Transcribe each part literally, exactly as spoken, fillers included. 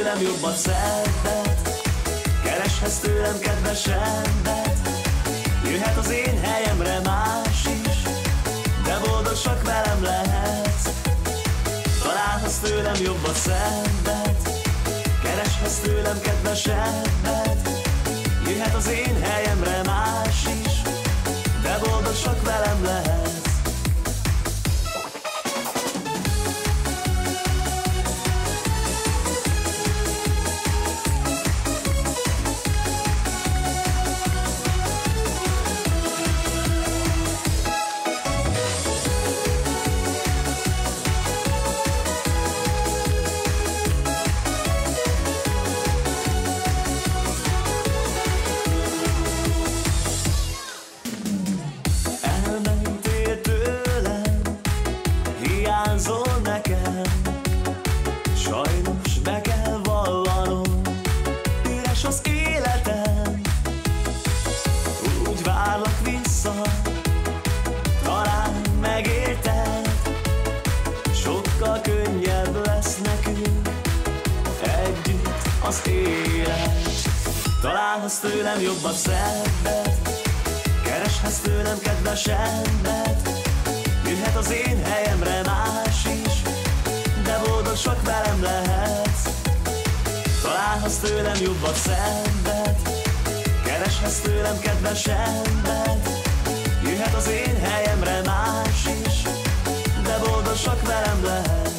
tőlem jobbat, szebbet, kereshetsz tőlem kedvesebbet. Jöhet az én helyemre más is, de boldog csak velem lehetsz. Találhatsz tőlem jobbat, szebbet, kereshetsz tőlem kedvesebbet. Jöhet az én helyemre más is, de boldog csak velem lehetsz. Hiányzol nekem, sajnos be kell vallanom, üres az életem. Úgy várlak vissza, talán megérted, sokkal könnyebb lesz nekünk együtt az élet. Találhatsz tőlem jobbat, szebbet, kereshetsz tőlem kedvesebbet. Jöhet az én helyemre más is, de boldog csak velem lehetsz. Találhatsz tőlem jobbat, szebbet, kereshetsz tőlem kedvesebbet. Jöhet az én helyemre más is, de boldog csak velem lehetsz.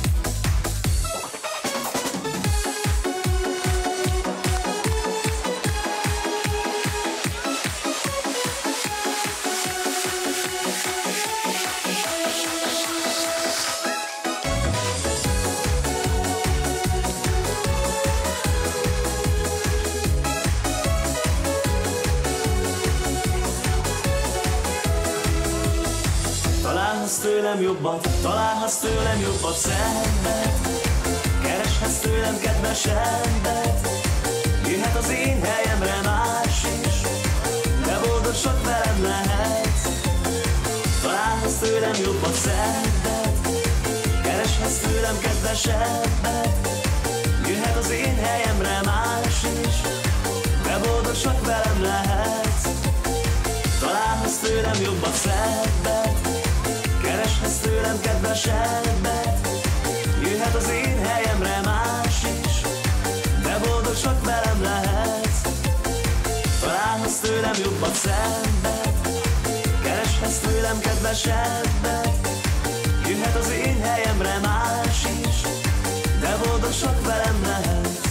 Találhatsz tőlem jobbat, találhatsz tőlem jobbat, szebbet, kereshetsz tőlem kedvesebbet. Jöhet az én helyemre más is, de boldog csak velem lehetsz. Találhatsz tőlem jobbat, szebbet, kereshetsz tőlem kedvesebbet. Jöhet az én helyemre más is, de boldog csak velem lehetsz. Találhatsz tőlem jobbat, szebbet, kereshetsz tőlem kedvesebbet. Jöhet az én helyemre más is, de boldog csak velem lehetsz. Találhatsz tőlem jobbat, szebbet, kereshetsz tőlem kedvesebbet. Jöhet az én helyemre más is, de boldog csak velem lehetsz.